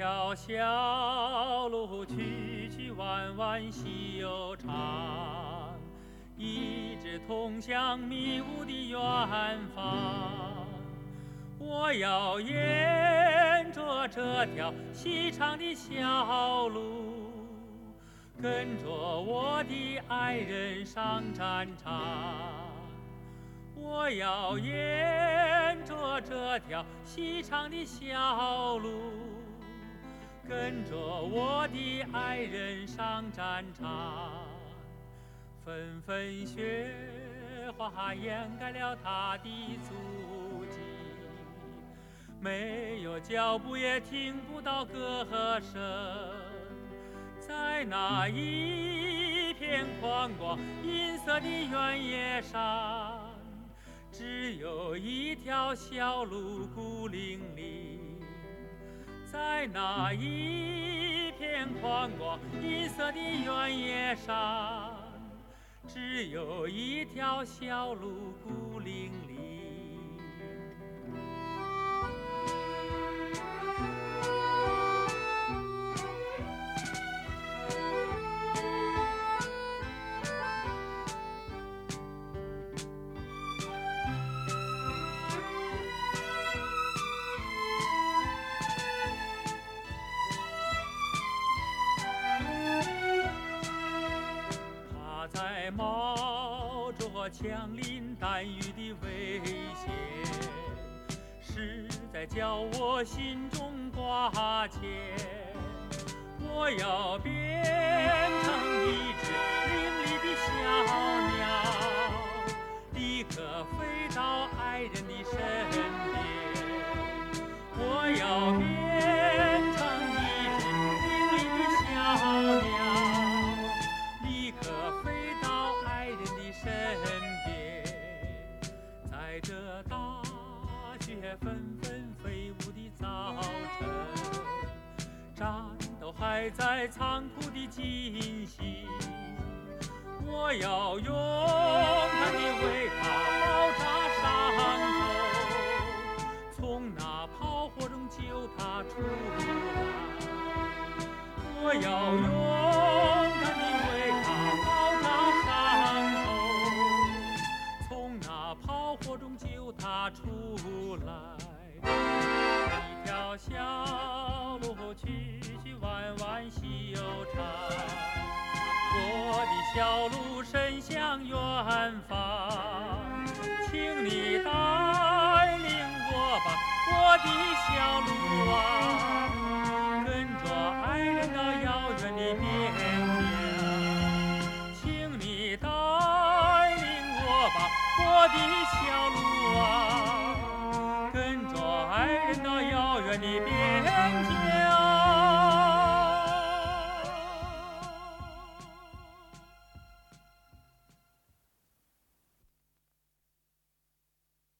条小路曲曲弯弯细又长，一直通向迷雾的远方。我要沿着这条细长的小路，跟着我的爱人上战场。我要沿着这条细长的小路，跟着我的爱人上战场。纷纷雪花掩盖了他的足迹，没有脚步也听不到歌声。在那一片宽广银色的原野上，只有一条小路孤零零。在那一片宽广银色的原野上，只有一条小路孤零零。在冒着枪林弹雨的危险，实在叫我心中挂牵。我要变成一只伶俐的小鸟，立刻飞到爱人的身边。我要变成一只伶俐的小鸟，立刻飞到爱人的身边。在这大雪纷纷飞舞的早晨，战斗还在残酷的进行。我要勇敢地为他包扎伤口，从那炮火中救他出来。我要勇敢地为他包扎伤口，从那炮火中救他出来。一条小路曲曲弯弯细又长，我的小路伸向远方，请你带领我吧，我的小路啊，跟着爱人到遥远的边疆。请你带领我吧，我的小路啊，跟着爱人到遥远的边疆。